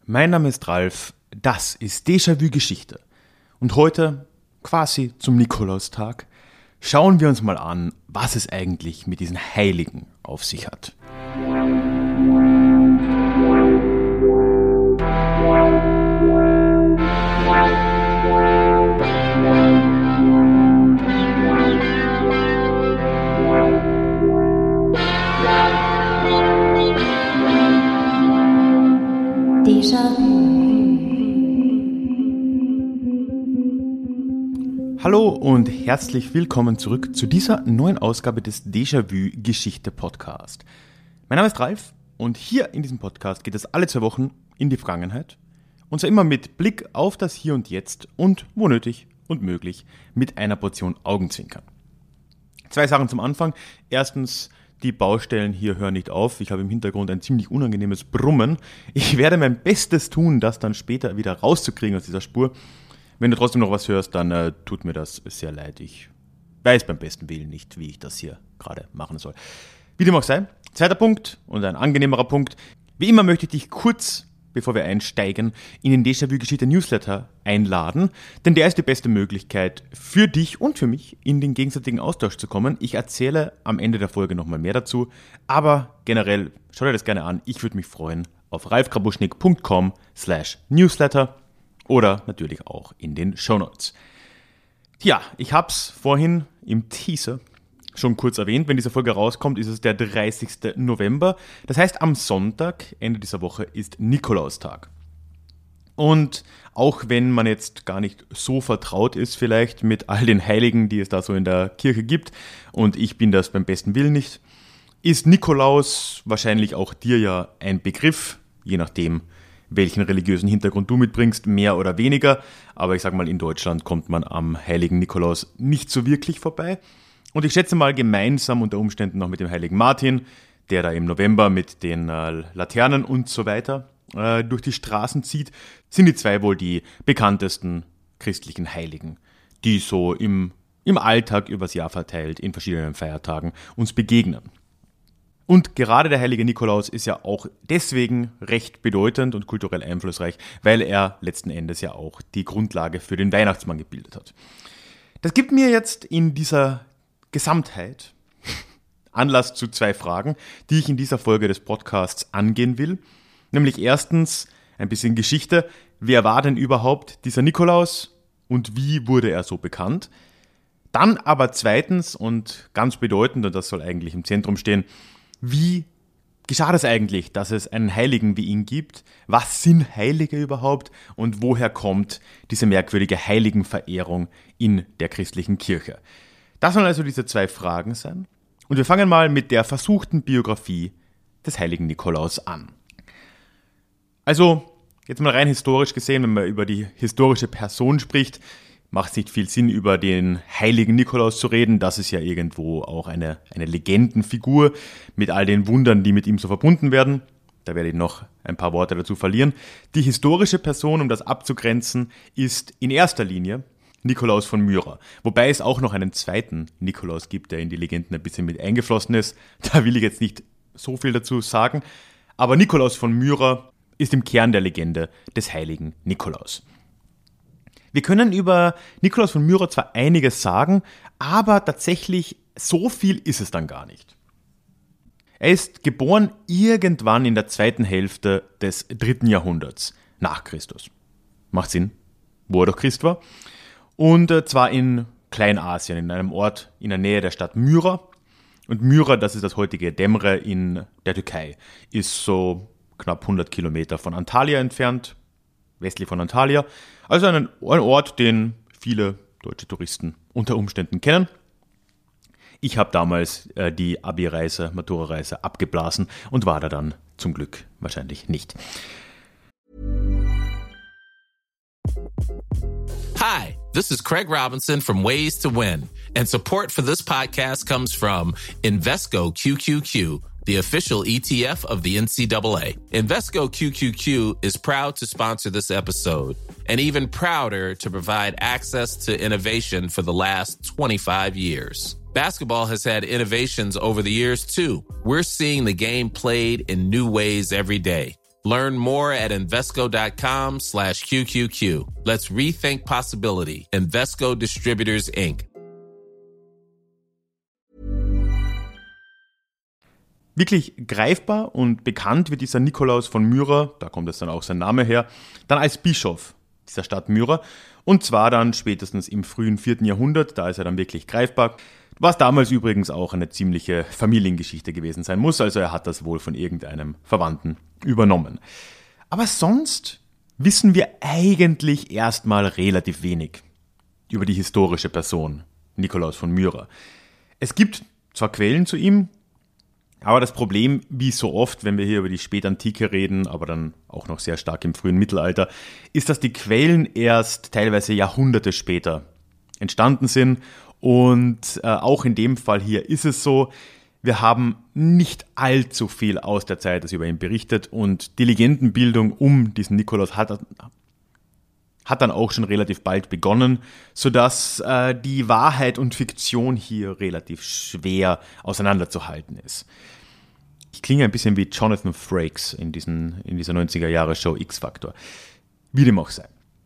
Mein Name ist Ralf, das ist Déjà-vu Geschichte. Und heute, quasi zum Nikolaustag, schauen wir uns mal an, was es eigentlich mit diesen Heiligen auf sich hat. Hallo und herzlich willkommen zurück zu dieser neuen Ausgabe des Déjà-vu Geschichte Podcast. Mein Name ist Ralf und hier in diesem Podcast geht es alle 2 Wochen in die Vergangenheit und zwar immer mit Blick auf das Hier und Jetzt und, wo nötig und möglich, mit einer Portion Augenzwinkern. 2 Sachen zum Anfang. Erstens, die Baustellen hier hören nicht auf. Ich habe im Hintergrund ein ziemlich unangenehmes Brummen. Ich werde mein Bestes tun, das dann später wieder rauszukriegen aus dieser Spur. Wenn du trotzdem noch was hörst, dann tut mir das sehr leid. Ich weiß beim besten Willen nicht, wie ich das hier gerade machen soll. Wie dem auch sei, zweiter Punkt und ein angenehmerer Punkt. Wie immer möchte ich dich kurz, bevor wir einsteigen, in den Déjà-vu Geschichte Newsletter einladen, denn der ist die beste Möglichkeit für dich und für mich, in den gegenseitigen Austausch zu kommen. Ich erzähle am Ende der Folge nochmal mehr dazu, aber generell schau dir das gerne an. Ich würde mich freuen auf ralfkrabuschnik.com/newsletter oder natürlich auch in den Shownotes. Ja, ich habe es vorhin im Teaser schon kurz erwähnt. Wenn diese Folge rauskommt, ist es der 30. November. Das heißt, am Sonntag, Ende dieser Woche, ist Nikolaustag. Und auch wenn man jetzt gar nicht so vertraut ist vielleicht mit all den Heiligen, die es da so in der Kirche gibt, und ich bin das beim besten Willen nicht, ist Nikolaus wahrscheinlich auch dir ja ein Begriff, je nachdem, welchen religiösen Hintergrund du mitbringst, mehr oder weniger. Aber ich sage mal, in Deutschland kommt man am heiligen Nikolaus nicht so wirklich vorbei. Und ich schätze mal gemeinsam unter Umständen noch mit dem heiligen Martin, der da im November mit den Laternen und so weiter durch die Straßen zieht, sind die 2 wohl die bekanntesten christlichen Heiligen, die so im Alltag übers Jahr verteilt in verschiedenen Feiertagen uns begegnen. Und gerade der heilige Nikolaus ist ja auch deswegen recht bedeutend und kulturell einflussreich, weil er letzten Endes ja auch die Grundlage für den Weihnachtsmann gebildet hat. Das gibt mir jetzt in dieser Gesamtheit Anlass zu 2 Fragen, die ich in dieser Folge des Podcasts angehen will. Nämlich erstens ein bisschen Geschichte. Wer war denn überhaupt dieser Nikolaus und wie wurde er so bekannt? Dann aber zweitens und ganz bedeutend, und das soll eigentlich im Zentrum stehen, wie geschah das eigentlich, dass es einen Heiligen wie ihn gibt? Was sind Heilige überhaupt? Und woher kommt diese merkwürdige Heiligenverehrung in der christlichen Kirche? Das sollen also diese 2 Fragen sein. Und wir fangen mal mit der versuchten Biografie des heiligen Nikolaus an. Also, jetzt mal rein historisch gesehen, wenn man über die historische Person spricht, macht es nicht viel Sinn, über den heiligen Nikolaus zu reden. Das ist ja irgendwo auch eine Legendenfigur mit all den Wundern, die mit ihm so verbunden werden. Da werde ich noch ein paar Worte dazu verlieren. Die historische Person, um das abzugrenzen, ist in erster Linie Nikolaus von Myra. Wobei es auch noch einen zweiten Nikolaus gibt, der in die Legenden ein bisschen mit eingeflossen ist. Da will ich jetzt nicht so viel dazu sagen. Aber Nikolaus von Myra ist im Kern der Legende des heiligen Nikolaus. Wir können über Nikolaus von Myra zwar einiges sagen, aber tatsächlich so viel ist es dann gar nicht. Er ist geboren irgendwann in der 2. Hälfte des 3. Jahrhunderts nach Christus. Macht Sinn, wo er doch Christ war. Und zwar in Kleinasien, in einem Ort in der Nähe der Stadt Myra. Und Myra, das ist das heutige Demre in der Türkei, ist so knapp 100 Kilometer von Antalya entfernt, westlich von Antalya. Also ein Ort, den viele deutsche Touristen unter Umständen kennen. Ich habe damals die Abi-Reise, Matura-Reise abgeblasen und war da dann zum Glück wahrscheinlich nicht. Hi, this is Craig Robinson from Ways to Win, and support for this podcast comes from Invesco QQQ, the official ETF of the NCAA. Invesco QQQ is proud to sponsor this episode, and even prouder to provide access to innovation for the last 25 years. Basketball has had innovations over the years, too. We're seeing the game played in new ways every day. Learn more at Invesco.com/QQQ. Let's rethink possibility. Invesco Distributors, Inc. Wirklich greifbar und bekannt wird dieser Nikolaus von Myra, da kommt jetzt dann auch sein Name her, dann als Bischof dieser Stadt Myra. Und zwar dann spätestens im frühen 4. Jahrhundert, da ist er dann wirklich greifbar. Was damals übrigens auch eine ziemliche Familiengeschichte gewesen sein muss, also er hat das wohl von irgendeinem Verwandten übernommen. Aber sonst wissen wir eigentlich erstmal relativ wenig über die historische Person Nikolaus von Myra. Es gibt zwar Quellen zu ihm, aber das Problem, wie so oft, wenn wir hier über die Spätantike reden, aber dann auch noch sehr stark im frühen Mittelalter, ist, dass die Quellen erst teilweise Jahrhunderte später entstanden sind. Und auch in dem Fall hier ist es so, wir haben nicht allzu viel aus der Zeit, das über ihn berichtet. Und die Legendenbildung um diesen Nikolaus hat dann auch schon relativ bald begonnen, sodass die Wahrheit und Fiktion hier relativ schwer auseinanderzuhalten ist. Ich klinge ein bisschen wie Jonathan Frakes in dieser 90er-Jahre-Show X-Factor. Wie dem auch sei.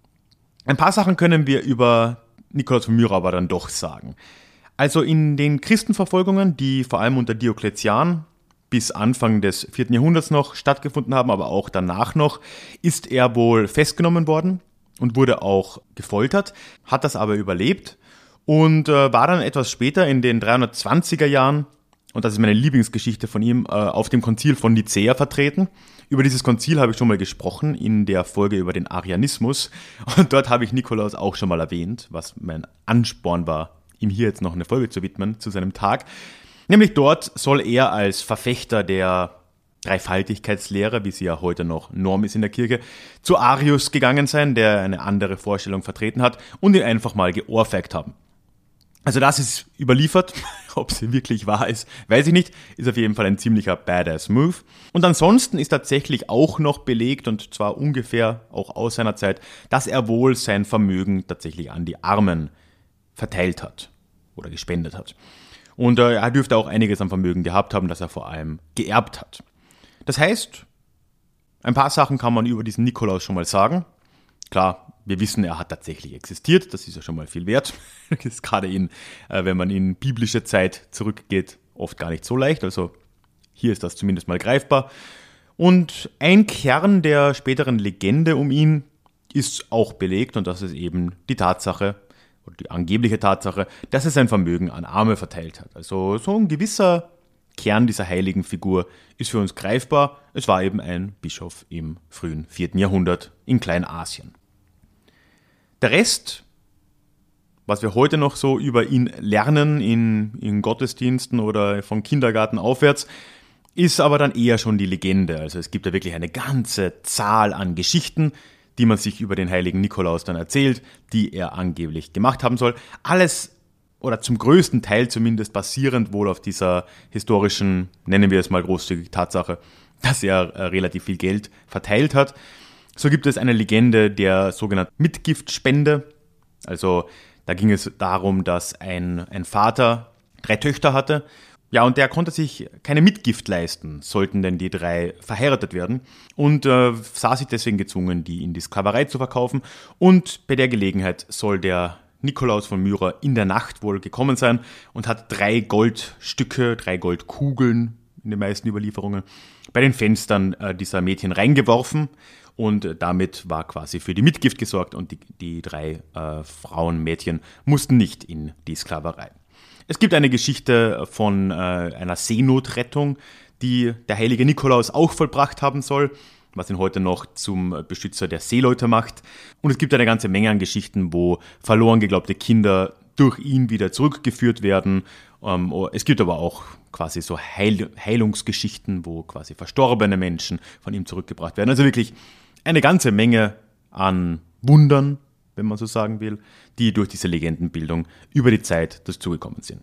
Ein paar Sachen können wir über Nikolaus von Myra aber dann doch sagen. Also in den Christenverfolgungen, die vor allem unter Diokletian bis Anfang des 4. Jahrhunderts noch stattgefunden haben, aber auch danach noch, ist er wohl festgenommen worden und wurde auch gefoltert, hat das aber überlebt und war dann etwas später in den 320er Jahren, und das ist meine Lieblingsgeschichte von ihm, auf dem Konzil von Nicäa vertreten. Über dieses Konzil habe ich schon mal gesprochen in der Folge über den Arianismus und dort habe ich Nikolaus auch schon mal erwähnt, was mein Ansporn war, ihm hier jetzt noch eine Folge zu widmen zu seinem Tag. Nämlich dort soll er als Verfechter der Dreifaltigkeitslehre, wie sie ja heute noch Norm ist in der Kirche, zu Arius gegangen sein, der eine andere Vorstellung vertreten hat und ihn einfach mal geohrfeigt haben. Also das ist überliefert, ob sie wirklich wahr ist, weiß ich nicht, ist auf jeden Fall ein ziemlicher Badass-Move. Und ansonsten ist tatsächlich auch noch belegt, und zwar ungefähr auch aus seiner Zeit, dass er wohl sein Vermögen tatsächlich an die Armen verteilt hat oder gespendet hat. Und er dürfte auch einiges an Vermögen gehabt haben, das er vor allem geerbt hat. Das heißt, ein paar Sachen kann man über diesen Nikolaus schon mal sagen. Klar, wir wissen, er hat tatsächlich existiert, das ist ja schon mal viel wert. Das ist gerade wenn man in biblische Zeit zurückgeht, oft gar nicht so leicht. Also hier ist das zumindest mal greifbar. Und ein Kern der späteren Legende um ihn ist auch belegt, und das ist eben die Tatsache, oder die angebliche Tatsache, dass er sein Vermögen an Arme verteilt hat. Also so ein gewisser Kern dieser heiligen Figur ist für uns greifbar. Es war eben ein Bischof im frühen 4. Jahrhundert in Kleinasien. Der Rest, was wir heute noch so über ihn lernen in Gottesdiensten oder vom Kindergarten aufwärts, ist aber dann eher schon die Legende. Also es gibt ja wirklich eine ganze Zahl an Geschichten, die man sich über den heiligen Nikolaus dann erzählt, die er angeblich gemacht haben soll. Alles, oder zum größten Teil zumindest, basierend wohl auf dieser historischen, nennen wir es mal großzügig, Tatsache, dass er relativ viel Geld verteilt hat. So gibt es eine Legende der sogenannten Mitgiftspende. Also da ging es darum, dass ein Vater 3 Töchter hatte. Ja, und der konnte sich keine Mitgift leisten, sollten denn die 3 verheiratet werden. Und sah sich deswegen gezwungen, die in die Sklaverei zu verkaufen. Und bei der Gelegenheit soll der Nikolaus von Myra in der Nacht wohl gekommen sein und hat 3 Goldstücke, 3 Goldkugeln in den meisten Überlieferungen, bei den Fenstern dieser Mädchen reingeworfen. Und damit war quasi für die Mitgift gesorgt und die 3 Mädchen mussten nicht in die Sklaverei. Es gibt eine Geschichte von einer Seenotrettung, die der heilige Nikolaus auch vollbracht haben soll, was ihn heute noch zum Beschützer der Seeleute macht. Und es gibt eine ganze Menge an Geschichten, wo verloren geglaubte Kinder durch ihn wieder zurückgeführt werden. Es gibt aber auch quasi so Heilungsgeschichten, wo quasi verstorbene Menschen von ihm zurückgebracht werden. Also wirklich eine ganze Menge an Wundern, wenn man so sagen will, die durch diese Legendenbildung über die Zeit dazugekommen sind.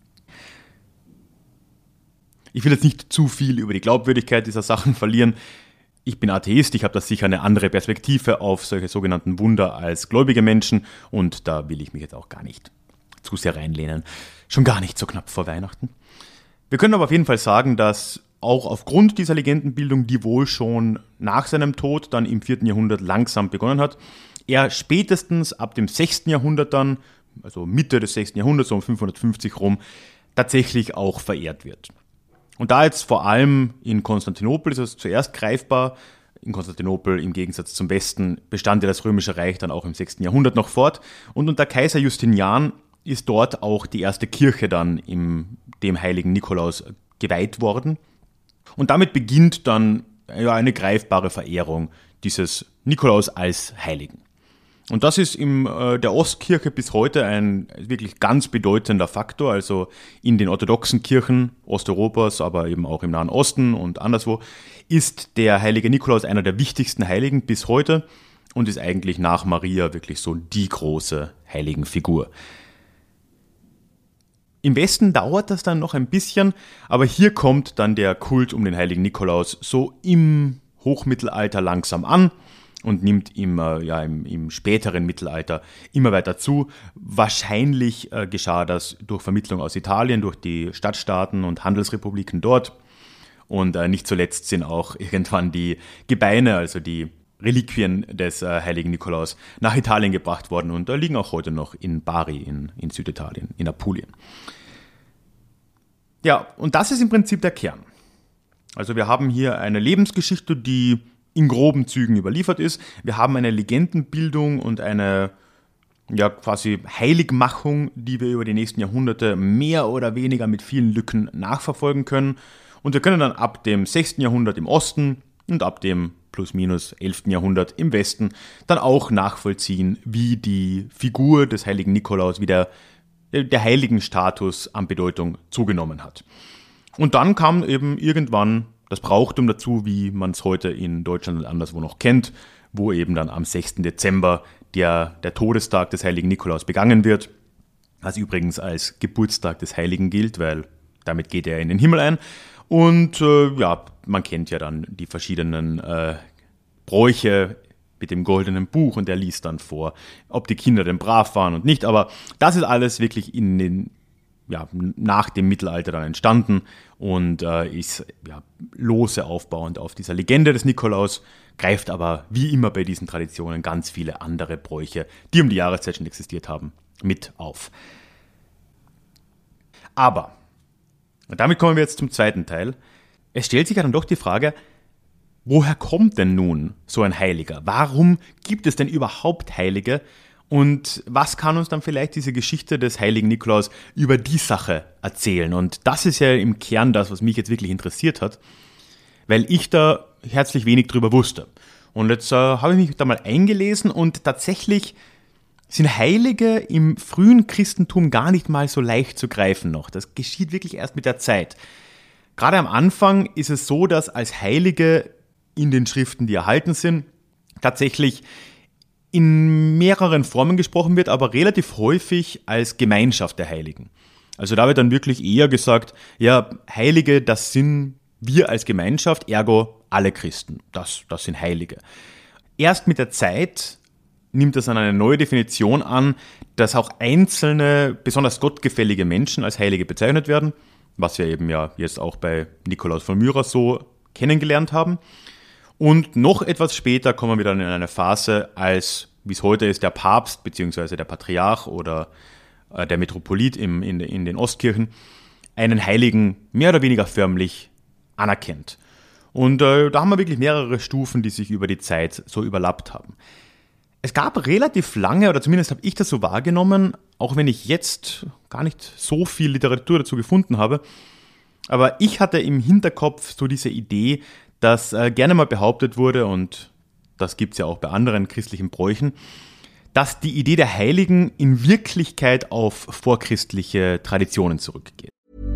Ich will jetzt nicht zu viel über die Glaubwürdigkeit dieser Sachen verlieren. Ich bin Atheist, ich habe da sicher eine andere Perspektive auf solche sogenannten Wunder als gläubige Menschen und da will ich mich jetzt auch gar nicht zu sehr reinlehnen. Schon gar nicht so knapp vor Weihnachten. Wir können aber auf jeden Fall sagen, dass auch aufgrund dieser Legendenbildung, die wohl schon nach seinem Tod dann im 4. Jahrhundert langsam begonnen hat, er spätestens ab dem 6. Jahrhundert dann, also Mitte des 6. Jahrhunderts, so um 550 rum, tatsächlich auch verehrt wird. Und da jetzt vor allem in Konstantinopel ist es zuerst greifbar. In Konstantinopel im Gegensatz zum Westen bestand ja das Römische Reich dann auch im 6. Jahrhundert noch fort. Und unter Kaiser Justinian ist dort auch die erste Kirche dann dem heiligen Nikolaus geweiht worden. Und damit beginnt dann eine greifbare Verehrung dieses Nikolaus als Heiligen. Und das ist in der Ostkirche bis heute ein wirklich ganz bedeutender Faktor. Also in den orthodoxen Kirchen Osteuropas, aber eben auch im Nahen Osten und anderswo, ist der heilige Nikolaus einer der wichtigsten Heiligen bis heute und ist eigentlich nach Maria wirklich so die große Heiligenfigur. Im Westen dauert das dann noch ein bisschen, aber hier kommt dann der Kult um den heiligen Nikolaus so im Hochmittelalter langsam an und nimmt im späteren Mittelalter immer weiter zu. Wahrscheinlich geschah das durch Vermittlung aus Italien, durch die Stadtstaaten und Handelsrepubliken dort. Und nicht zuletzt sind auch irgendwann die Gebeine, also die Reliquien des heiligen Nikolaus, nach Italien gebracht worden und liegen auch heute noch in Bari in Süditalien, in Apulien. Ja, und das ist im Prinzip der Kern. Also wir haben hier eine Lebensgeschichte, die in groben Zügen überliefert ist. Wir haben eine Legendenbildung und eine quasi Heiligmachung, die wir über die nächsten Jahrhunderte mehr oder weniger mit vielen Lücken nachverfolgen können. Und wir können dann ab dem 6. Jahrhundert im Osten und ab dem plus minus 11. Jahrhundert im Westen dann auch nachvollziehen, wie die Figur des heiligen Nikolaus, wie der Heiligenstatus an Bedeutung zugenommen hat. Und dann kam eben irgendwann das Brauchtum dazu, wie man es heute in Deutschland und anderswo noch kennt, wo eben dann am 6. Dezember der Todestag des heiligen Nikolaus begangen wird, was übrigens als Geburtstag des Heiligen gilt, weil damit geht er in den Himmel ein. Und man kennt ja dann die verschiedenen Bräuche mit dem goldenen Buch und der liest dann vor, ob die Kinder denn brav waren und nicht. Aber das ist alles wirklich nach dem Mittelalter dann entstanden und ist lose aufbauend auf dieser Legende des Nikolaus, greift aber wie immer bei diesen Traditionen ganz viele andere Bräuche, die um die Jahreszeit schon existiert haben, mit auf. Aber, und damit kommen wir jetzt zum zweiten Teil, es stellt sich ja dann doch die Frage, woher kommt denn nun so ein Heiliger? Warum gibt es denn überhaupt Heilige? Und was kann uns dann vielleicht diese Geschichte des heiligen Nikolaus über die Sache erzählen? Und das ist ja im Kern das, was mich jetzt wirklich interessiert hat, weil ich da herzlich wenig drüber wusste. Und jetzt habe ich mich da mal eingelesen und tatsächlich sind Heilige im frühen Christentum gar nicht mal so leicht zu greifen noch. Das geschieht wirklich erst mit der Zeit. Gerade am Anfang ist es so, dass als Heilige in den Schriften, die erhalten sind, tatsächlich in mehreren Formen gesprochen wird, aber relativ häufig als Gemeinschaft der Heiligen. Also da wird dann wirklich eher gesagt, ja, Heilige, das sind wir als Gemeinschaft, ergo alle Christen. Das sind Heilige. Erst mit der Zeit nimmt das dann eine neue Definition an, dass auch einzelne, besonders gottgefällige Menschen als Heilige bezeichnet werden, was wir eben ja jetzt auch bei Nikolaus von Myra so kennengelernt haben. Und noch etwas später kommen wir dann in eine Phase, als, wie es heute ist, der Papst bzw. der Patriarch oder der Metropolit in den Ostkirchen einen Heiligen mehr oder weniger förmlich anerkennt. Und da haben wir wirklich mehrere Stufen, die sich über die Zeit so überlappt haben. Es gab relativ lange, oder zumindest habe ich das so wahrgenommen, auch wenn ich jetzt gar nicht so viel Literatur dazu gefunden habe, aber ich hatte im Hinterkopf so diese Idee, dass gerne mal behauptet wurde, und das gibt es ja auch bei anderen christlichen Bräuchen, dass die Idee der Heiligen in Wirklichkeit auf vorchristliche Traditionen zurückgeht.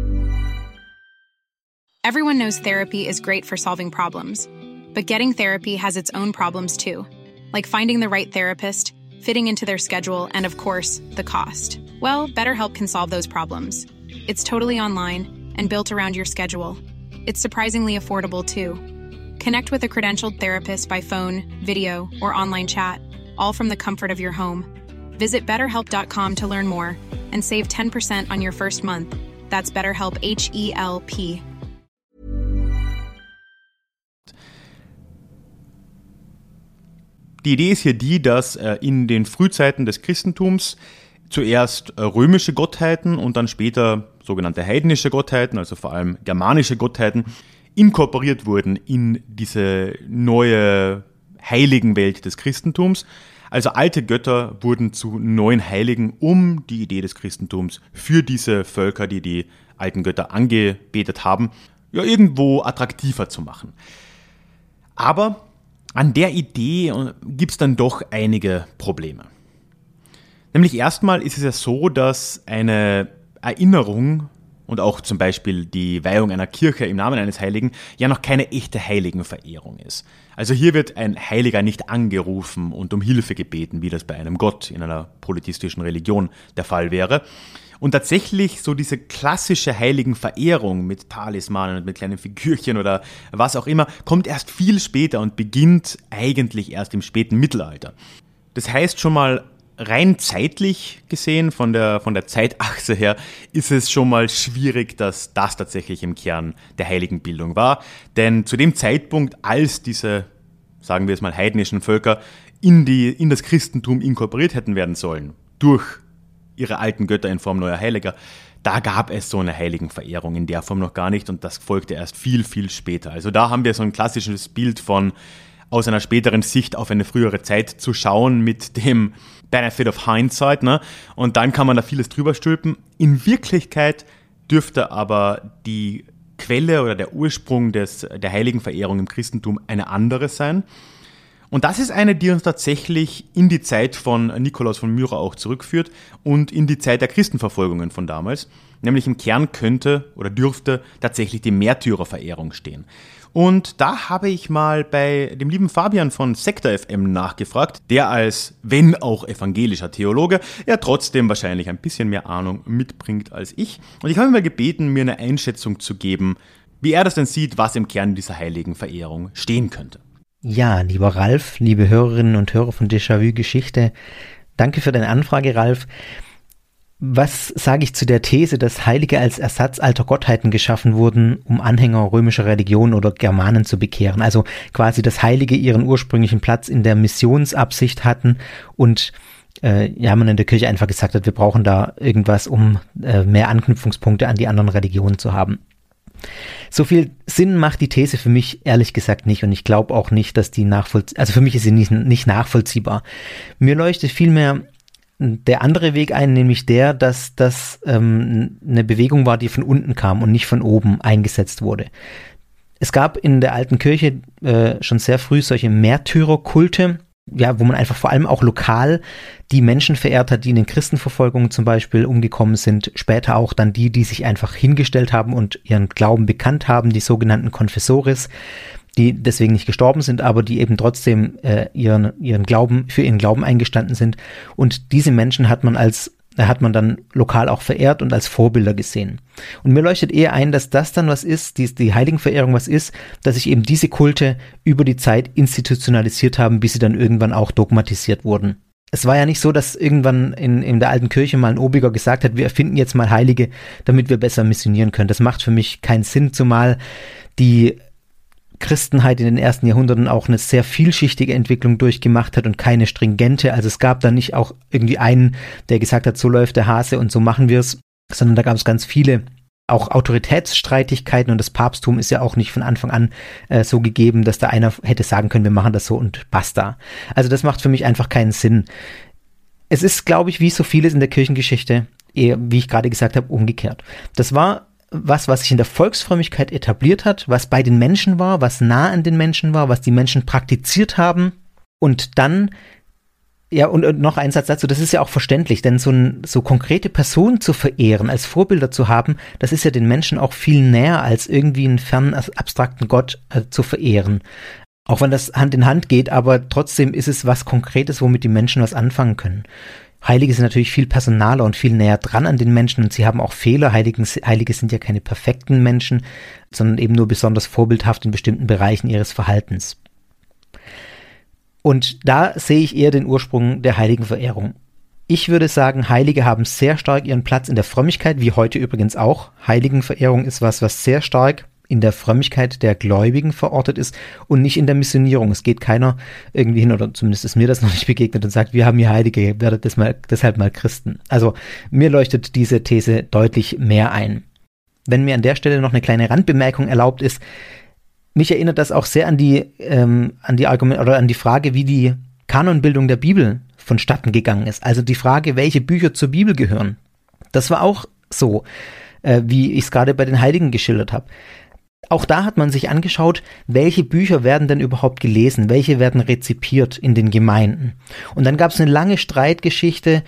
Everyone knows therapy is great for solving problems, but getting therapy has its own problems too, like finding the right therapist, fitting into their schedule, and of course, the cost. Well, BetterHelp can solve those problems. It's totally online and built around your schedule. It's surprisingly affordable too. Connect with a credentialed therapist by phone, video, or online chat, all from the comfort of your home. Visit BetterHelp.com to learn more and save 10% on your first month. That's BetterHelp, H-E-L-P. Die Idee ist hier die, dass in den Frühzeiten des Christentums zuerst römische Gottheiten und dann später sogenannte heidnische Gottheiten, also vor allem germanische Gottheiten, inkorporiert wurden in diese neue Heiligenwelt des Christentums. Also alte Götter wurden zu neuen Heiligen, um die Idee des Christentums für diese Völker, die die alten Götter angebetet haben, ja irgendwo attraktiver zu machen. Aber an der Idee gibt es dann doch einige Probleme. Nämlich erstmal ist es ja so, dass eine Erinnerung und auch zum Beispiel die Weihung einer Kirche im Namen eines Heiligen ja noch keine echte Heiligenverehrung ist. Also hier wird ein Heiliger nicht angerufen und um Hilfe gebeten, wie das bei einem Gott in einer polytheistischen Religion der Fall wäre. Und tatsächlich so diese klassische Heiligenverehrung mit Talismanen und mit kleinen Figürchen oder was auch immer, kommt erst viel später und beginnt eigentlich erst im späten Mittelalter. Das heißt schon mal, rein zeitlich gesehen, von der Zeitachse her, ist es schon mal schwierig, dass das tatsächlich im Kern der Heiligenbildung war. Denn zu dem Zeitpunkt, als diese, sagen wir es mal, heidnischen Völker in das Christentum inkorporiert hätten werden sollen, durch ihre alten Götter in Form neuer Heiliger, da gab es so eine Heiligenverehrung in der Form noch gar nicht und das folgte erst viel, viel später. Also da haben wir so ein klassisches Bild von aus einer späteren Sicht auf eine frühere Zeit zu schauen mit dem Benefit of Hindsight, ne? Und dann kann man da vieles drüber stülpen. In Wirklichkeit dürfte aber die Quelle oder der Ursprung der Heiligenverehrung im Christentum eine andere sein. Und das ist eine, die uns tatsächlich in die Zeit von Nikolaus von Myra auch zurückführt und in die Zeit der Christenverfolgungen von damals. Nämlich im Kern könnte oder dürfte tatsächlich die Märtyrerverehrung stehen. Und da habe ich mal bei dem lieben Fabian von Sektor FM nachgefragt, der als, wenn auch evangelischer Theologe, ja trotzdem wahrscheinlich ein bisschen mehr Ahnung mitbringt als ich. Und ich habe ihn mal gebeten, mir eine Einschätzung zu geben, wie er das denn sieht, was im Kern dieser Heiligenverehrung stehen könnte. Ja, lieber Ralf, liebe Hörerinnen und Hörer von Déjà-vu Geschichte, danke für deine Anfrage, Ralf. Was sage ich zu der These, dass Heilige als Ersatz alter Gottheiten geschaffen wurden, um Anhänger römischer Religion oder Germanen zu bekehren? Also quasi, dass Heilige ihren ursprünglichen Platz in der Missionsabsicht hatten und man in der Kirche einfach gesagt hat, wir brauchen da irgendwas, um mehr Anknüpfungspunkte an die anderen Religionen zu haben. So viel Sinn macht die These für mich ehrlich gesagt nicht und ich glaube auch nicht, dass die also für mich ist sie nicht nachvollziehbar. Mir leuchtet vielmehr der andere Weg ein, nämlich der, dass das eine Bewegung war, die von unten kam und nicht von oben eingesetzt wurde. Es gab in der alten Kirche schon sehr früh solche Märtyrerkulte, ja, wo man einfach vor allem auch lokal die Menschen verehrt hat, die in den Christenverfolgungen zum Beispiel umgekommen sind, später auch dann die sich einfach hingestellt haben und ihren Glauben bekannt haben, die sogenannten Confessores, die deswegen nicht gestorben sind, aber die eben trotzdem für ihren Glauben eingestanden sind. Und diese Menschen hat man dann lokal auch verehrt und als Vorbilder gesehen. Und mir leuchtet eher ein, dass das dann was ist, die Heiligenverehrung was ist, dass sich eben diese Kulte über die Zeit institutionalisiert haben, bis sie dann irgendwann auch dogmatisiert wurden. Es war ja nicht so, dass irgendwann in der alten Kirche mal ein Obiger gesagt hat, wir erfinden jetzt mal Heilige, damit wir besser missionieren können. Das macht für mich keinen Sinn, zumal die Christenheit in den ersten Jahrhunderten auch eine sehr vielschichtige Entwicklung durchgemacht hat und keine stringente. Also es gab da nicht auch irgendwie einen, der gesagt hat, so läuft der Hase und so machen wir es, sondern da gab es ganz viele auch Autoritätsstreitigkeiten und das Papsttum ist ja auch nicht von Anfang an so gegeben, dass da einer hätte sagen können, wir machen das so und basta. Also das macht für mich einfach keinen Sinn. Es ist, glaube ich, wie so vieles in der Kirchengeschichte, eher, wie ich gerade gesagt habe, umgekehrt. Das war was sich in der Volksfrömmigkeit etabliert hat, was bei den Menschen war, was nah an den Menschen war, was die Menschen praktiziert haben und dann, ja, und noch ein Satz dazu, das ist ja auch verständlich, denn so konkrete Personen zu verehren, als Vorbilder zu haben, das ist ja den Menschen auch viel näher, als irgendwie einen fernen, abstrakten Gott zu verehren. Auch wenn das Hand in Hand geht, aber trotzdem ist es was Konkretes, womit die Menschen was anfangen können. Heilige sind natürlich viel personaler und viel näher dran an den Menschen und sie haben auch Fehler. Heilige sind ja keine perfekten Menschen, sondern eben nur besonders vorbildhaft in bestimmten Bereichen ihres Verhaltens. Und da sehe ich eher den Ursprung der Heiligenverehrung. Ich würde sagen, Heilige haben sehr stark ihren Platz in der Frömmigkeit, wie heute übrigens auch. Heiligenverehrung ist was sehr stark in der Frömmigkeit der Gläubigen verortet ist und nicht in der Missionierung. Es geht keiner irgendwie hin, oder zumindest ist mir das noch nicht begegnet, und sagt, wir haben hier Heilige, werdet deshalb mal Christen. Also mir leuchtet diese These deutlich mehr ein. Wenn mir an der Stelle noch eine kleine Randbemerkung erlaubt ist, mich erinnert das auch sehr an die Frage, wie die Kanonbildung der Bibel vonstatten gegangen ist. Also die Frage, welche Bücher zur Bibel gehören. Das war auch so, wie ich es gerade bei den Heiligen geschildert habe. Auch da hat man sich angeschaut, welche Bücher werden denn überhaupt gelesen, welche werden rezipiert in den Gemeinden. Und dann gab es eine lange Streitgeschichte,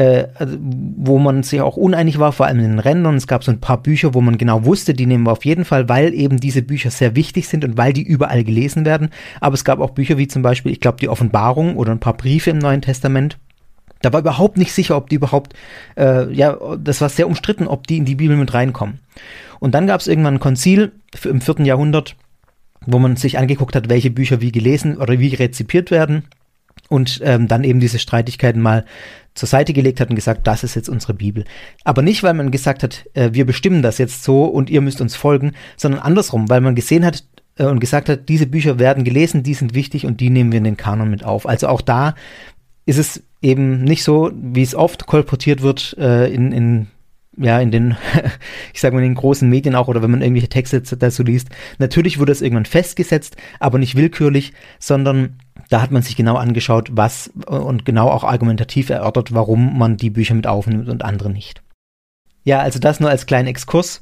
wo man sich auch uneinig war, vor allem in den Rändern. Es gab so ein paar Bücher, wo man genau wusste, die nehmen wir auf jeden Fall, weil eben diese Bücher sehr wichtig sind und weil die überall gelesen werden. Aber es gab auch Bücher wie zum Beispiel, ich glaube, die Offenbarung oder ein paar Briefe im Neuen Testament. Da war überhaupt nicht sicher, ob die überhaupt, das war sehr umstritten, ob die in die Bibel mit reinkommen. Und dann gab es irgendwann ein Konzil im 4. Jahrhundert, wo man sich angeguckt hat, welche Bücher wie gelesen oder wie rezipiert werden, und dann eben diese Streitigkeiten mal zur Seite gelegt hat und gesagt, das ist jetzt unsere Bibel. Aber nicht, weil man gesagt hat, wir bestimmen das jetzt so und ihr müsst uns folgen, sondern andersrum, weil man gesehen hat und gesagt hat, diese Bücher werden gelesen, die sind wichtig und die nehmen wir in den Kanon mit auf. Also auch da ist es eben nicht so, wie es oft kolportiert wird in den, ich sage mal, in den großen Medien auch, oder wenn man irgendwelche Texte dazu liest. Natürlich wurde es irgendwann festgesetzt, aber nicht willkürlich, sondern da hat man sich genau angeschaut, was, und genau auch argumentativ erörtert, warum man die Bücher mit aufnimmt und andere nicht. Ja, also das nur als kleinen Exkurs,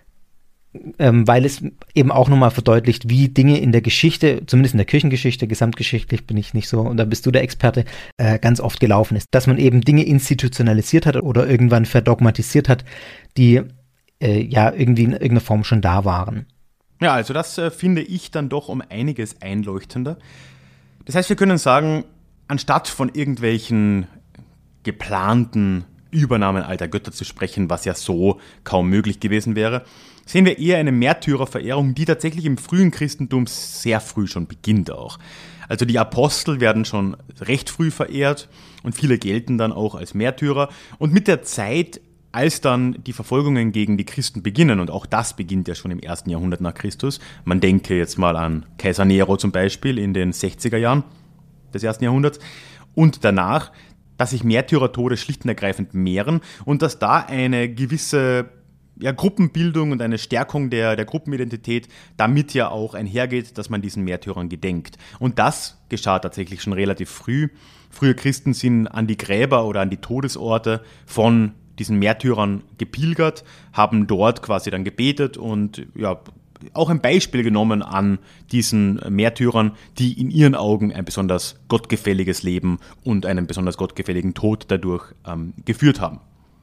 weil es eben auch nochmal verdeutlicht, wie Dinge in der Geschichte, zumindest in der Kirchengeschichte, gesamtgeschichtlich bin ich nicht so, und da bist du der Experte, ganz oft gelaufen ist. Dass man eben Dinge institutionalisiert hat oder irgendwann verdogmatisiert hat, die irgendwie in irgendeiner Form schon da waren. Ja, also das finde ich dann doch um einiges einleuchtender. Das heißt, wir können sagen, anstatt von irgendwelchen geplanten Übernahmen alter Götter zu sprechen, was ja so kaum möglich gewesen wäre, sehen wir eher eine Märtyrerverehrung, die tatsächlich im frühen Christentum sehr früh schon beginnt auch. Also die Apostel werden schon recht früh verehrt und viele gelten dann auch als Märtyrer. Und mit der Zeit, als dann die Verfolgungen gegen die Christen beginnen, und auch das beginnt ja schon im 1. Jahrhundert nach Christus, man denke jetzt mal an Kaiser Nero zum Beispiel in den 60er Jahren des 1. Jahrhunderts, und danach, dass sich Märtyrertode schlicht und ergreifend mehren und dass da eine gewisse Gruppenbildung und eine Stärkung der Gruppenidentität damit ja auch einhergeht, dass man diesen Märtyrern gedenkt. Und das geschah tatsächlich schon relativ früh. Frühe Christen sind an die Gräber oder an die Todesorte von diesen Märtyrern gepilgert, haben dort quasi dann gebetet und auch ein Beispiel genommen an diesen Märtyrern, die in ihren Augen ein besonders gottgefälliges Leben und einen besonders gottgefälligen Tod dadurch geführt haben.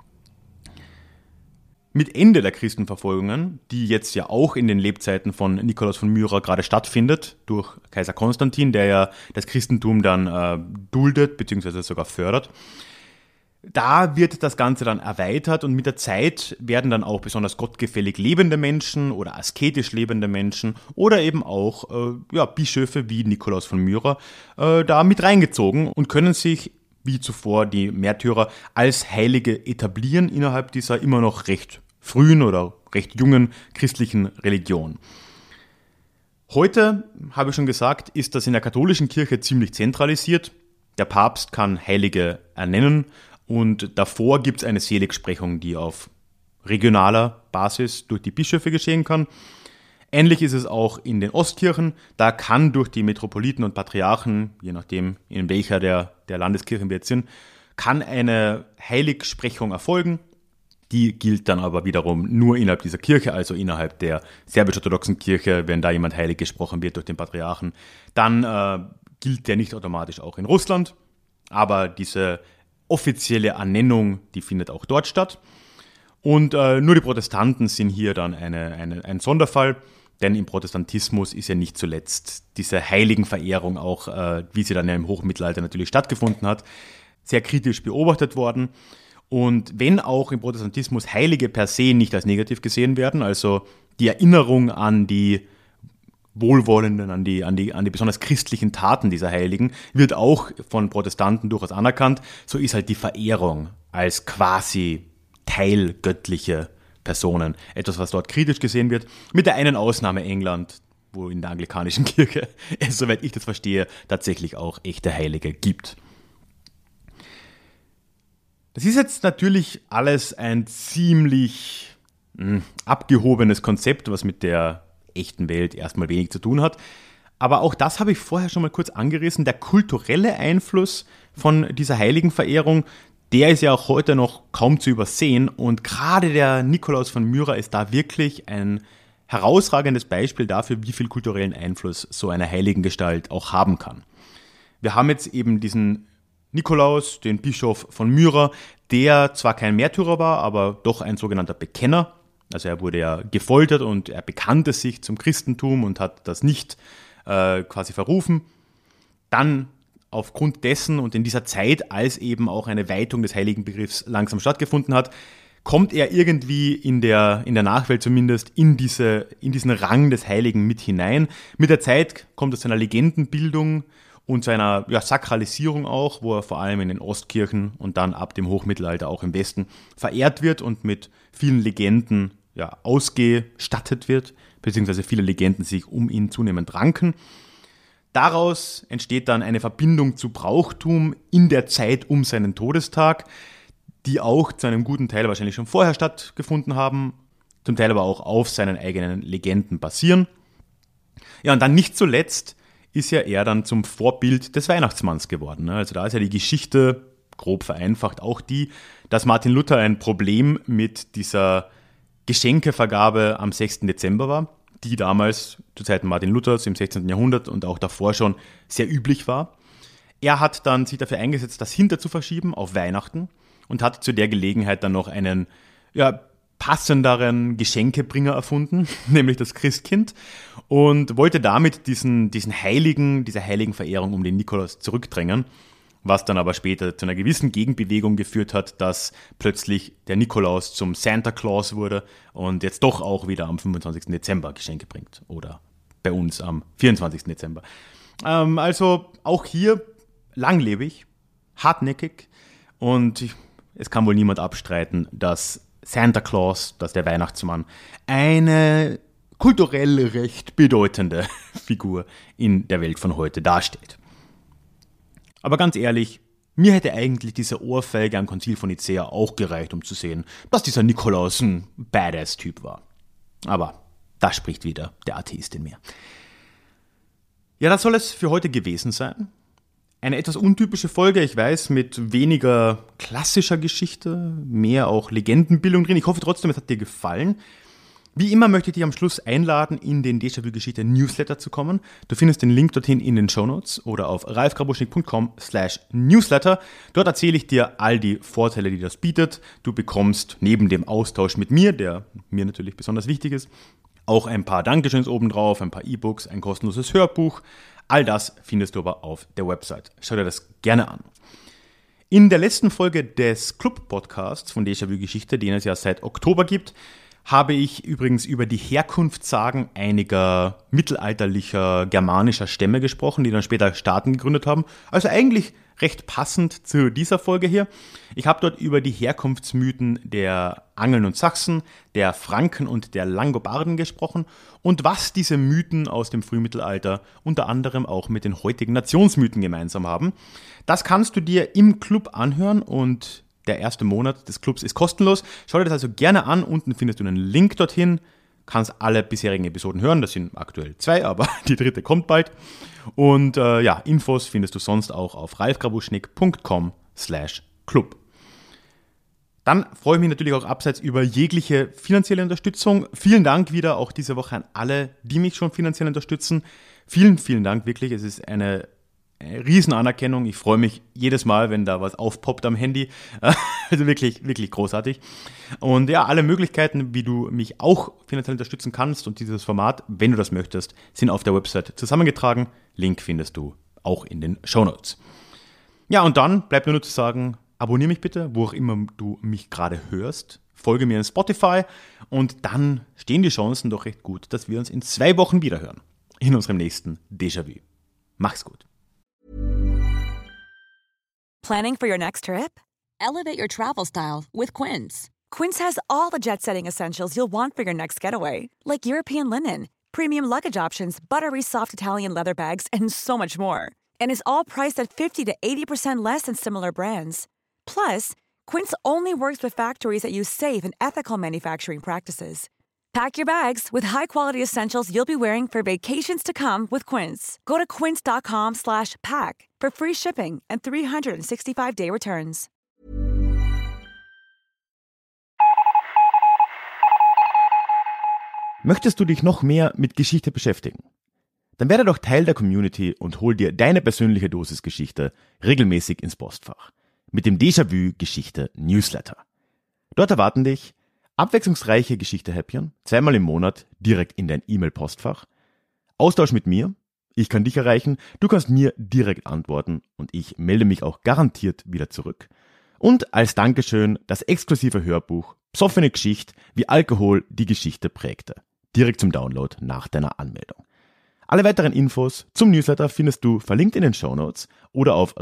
Mit Ende der Christenverfolgungen, die jetzt ja auch in den Lebzeiten von Nikolaus von Myra gerade stattfindet, durch Kaiser Konstantin, der ja das Christentum dann duldet bzw. sogar fördert, da wird das Ganze dann erweitert und mit der Zeit werden dann auch besonders gottgefällig lebende Menschen oder asketisch lebende Menschen oder eben auch Bischöfe wie Nikolaus von Myra da mit reingezogen und können sich wie zuvor die Märtyrer als Heilige etablieren innerhalb dieser immer noch recht frühen oder recht jungen christlichen Religion. Heute, habe ich schon gesagt, ist das in der katholischen Kirche ziemlich zentralisiert. Der Papst kann Heilige ernennen und davor gibt es eine Seligsprechung, die auf regionaler Basis durch die Bischöfe geschehen kann. Ähnlich ist es auch in den Ostkirchen. Da kann durch die Metropoliten und Patriarchen, je nachdem in welcher der Landeskirchen wir jetzt sind, kann eine Heiligsprechung erfolgen. Die gilt dann aber wiederum nur innerhalb dieser Kirche, also innerhalb der serbisch-orthodoxen Kirche, wenn da jemand heilig gesprochen wird durch den Patriarchen. Dann gilt der nicht automatisch auch in Russland, aber diese offizielle Ernennung, die findet auch dort statt. Und nur die Protestanten sind hier dann ein Sonderfall, denn im Protestantismus ist ja nicht zuletzt diese Heiligenverehrung auch, wie sie dann ja im Hochmittelalter natürlich stattgefunden hat, sehr kritisch beobachtet worden. Und wenn auch im Protestantismus Heilige per se nicht als negativ gesehen werden, also die Erinnerung an die Wohlwollenden, an die besonders christlichen Taten dieser Heiligen, wird auch von Protestanten durchaus anerkannt, so ist halt die Verehrung als quasi teilgöttliche Personen. Etwas, was dort kritisch gesehen wird, mit der einen Ausnahme England, wo in der anglikanischen Kirche es, soweit ich das verstehe, tatsächlich auch echte Heilige gibt. Das ist jetzt natürlich alles ein ziemlich abgehobenes Konzept, was mit der echten Welt erstmal wenig zu tun hat. Aber auch das habe ich vorher schon mal kurz angerissen. Der kulturelle Einfluss von dieser Heiligenverehrung, der ist ja auch heute noch kaum zu übersehen. Und gerade der Nikolaus von Myra ist da wirklich ein herausragendes Beispiel dafür, wie viel kulturellen Einfluss so eine Heiligengestalt auch haben kann. Wir haben jetzt eben diesen Nikolaus, den Bischof von Myra, der zwar kein Märtyrer war, aber doch ein sogenannter Bekenner. Also er wurde ja gefoltert und er bekannte sich zum Christentum und hat das nicht quasi verrufen. Dann aufgrund dessen und in dieser Zeit, als eben auch eine Weitung des Heiligenbegriffs langsam stattgefunden hat, kommt er irgendwie in der Nachwelt zumindest in diesen Rang des Heiligen mit hinein. Mit der Zeit kommt es zu einer Legendenbildung und zu einer Sakralisierung auch, wo er vor allem in den Ostkirchen und dann ab dem Hochmittelalter auch im Westen verehrt wird und mit vielen Legenden ausgestattet wird, beziehungsweise viele Legenden sich um ihn zunehmend ranken. Daraus entsteht dann eine Verbindung zu Brauchtum in der Zeit um seinen Todestag, die auch zu einem guten Teil wahrscheinlich schon vorher stattgefunden haben, zum Teil aber auch auf seinen eigenen Legenden basieren. Ja, und dann nicht zuletzt ist ja er dann zum Vorbild des Weihnachtsmanns geworden. Also da ist ja die Geschichte, grob vereinfacht, auch die, dass Martin Luther ein Problem mit dieser Geschenkevergabe am 6. Dezember war, die damals zu Zeiten Martin Luthers im 16. Jahrhundert und auch davor schon sehr üblich war. Er hat dann sich dafür eingesetzt, das hinter zu verschieben auf Weihnachten und hat zu der Gelegenheit dann noch einen passenderen Geschenkebringer erfunden, nämlich das Christkind, und wollte damit diese Heiligenverehrung um den Nikolaus zurückdrängen, was dann aber später zu einer gewissen Gegenbewegung geführt hat, dass plötzlich der Nikolaus zum Santa Claus wurde und jetzt doch auch wieder am 25. Dezember Geschenke bringt oder bei uns am 24. Dezember. Also auch hier langlebig, hartnäckig und es kann wohl niemand abstreiten, dass Santa Claus, dass der Weihnachtsmann, eine kulturell recht bedeutende Figur in der Welt von heute darstellt. Aber ganz ehrlich, mir hätte eigentlich diese Ohrfeige am Konzil von Nicäa auch gereicht, um zu sehen, dass dieser Nikolaus ein Badass-Typ war. Aber da spricht wieder der Atheist in mir. Ja, das soll es für heute gewesen sein. Eine etwas untypische Folge, ich weiß, mit weniger klassischer Geschichte, mehr auch Legendenbildung drin. Ich hoffe trotzdem, es hat dir gefallen. Wie immer möchte ich dich am Schluss einladen, in den Déjà-vu-Geschichte-Newsletter zu kommen. Du findest den Link dorthin in den Shownotes oder auf ralfgrabuschnik.com/newsletter. Dort erzähle ich dir all die Vorteile, die das bietet. Du bekommst neben dem Austausch mit mir, der mir natürlich besonders wichtig ist, auch ein paar Dankeschöns obendrauf, ein paar E-Books, ein kostenloses Hörbuch. All das findest du aber auf der Website. Schau dir das gerne an. In der letzten Folge des Club-Podcasts von Déjà-vu-Geschichte, den es ja seit Oktober gibt, habe ich übrigens über die Herkunftssagen einiger mittelalterlicher germanischer Stämme gesprochen, die dann später Staaten gegründet haben. Also eigentlich recht passend zu dieser Folge hier. Ich habe dort über die Herkunftsmythen der Angeln und Sachsen, der Franken und der Langobarden gesprochen und was diese Mythen aus dem Frühmittelalter unter anderem auch mit den heutigen Nationsmythen gemeinsam haben. Das kannst du dir im Club anhören und der erste Monat des Clubs ist kostenlos. Schau dir das also gerne an. Unten findest du einen Link dorthin. Kannst alle bisherigen Episoden hören. Das sind aktuell 2, aber die 3. kommt bald. Und Infos findest du sonst auch auf ralfgrabuschnik.com/club. Dann freue ich mich natürlich auch abseits über jegliche finanzielle Unterstützung. Vielen Dank wieder auch diese Woche an alle, die mich schon finanziell unterstützen. Vielen, vielen Dank wirklich. Es ist eine Riesenanerkennung. Ich freue mich jedes Mal, wenn da was aufpoppt am Handy. Also wirklich, wirklich großartig. Und ja, alle Möglichkeiten, wie du mich auch finanziell unterstützen kannst und dieses Format, wenn du das möchtest, sind auf der Website zusammengetragen. Link findest du auch in den Shownotes. Ja, und dann bleibt nur zu sagen, abonniere mich bitte, wo auch immer du mich gerade hörst. Folge mir in Spotify und dann stehen die Chancen doch recht gut, dass wir uns in 2 Wochen wiederhören. In unserem nächsten Déjà-vu. Mach's gut. Planning for your next trip? Elevate your travel style with Quince. Quince has all the jet-setting essentials you'll want for your next getaway, like European linen, premium luggage options, buttery soft Italian leather bags, and so much more. And is all priced at 50 to 80% less than similar brands. Plus, Quince only works with factories that use safe and ethical manufacturing practices. Pack your bags with high-quality essentials you'll be wearing for vacations to come with Quince. Go to quince.com/pack for free shipping and 365-day returns. Möchtest du dich noch mehr mit Geschichte beschäftigen? Dann werde doch Teil der Community und hol dir deine persönliche Dosis Geschichte regelmäßig ins Postfach. Mit dem Déjà-vu Geschichte Newsletter. Dort erwarten dich abwechslungsreiche Geschichte-Häppchen, 2-mal im Monat direkt in dein E-Mail-Postfach. Austausch mit mir, ich kann dich erreichen, du kannst mir direkt antworten und ich melde mich auch garantiert wieder zurück. Und als Dankeschön das exklusive Hörbuch Psoffene Geschichte, wie Alkohol die Geschichte prägte. Direkt zum Download nach deiner Anmeldung. Alle weiteren Infos zum Newsletter findest du verlinkt in den Shownotes oder auf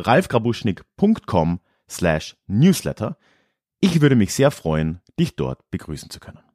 ralfgrabuschnik.com/newsletter. Ich würde mich sehr freuen, dich dort begrüßen zu können.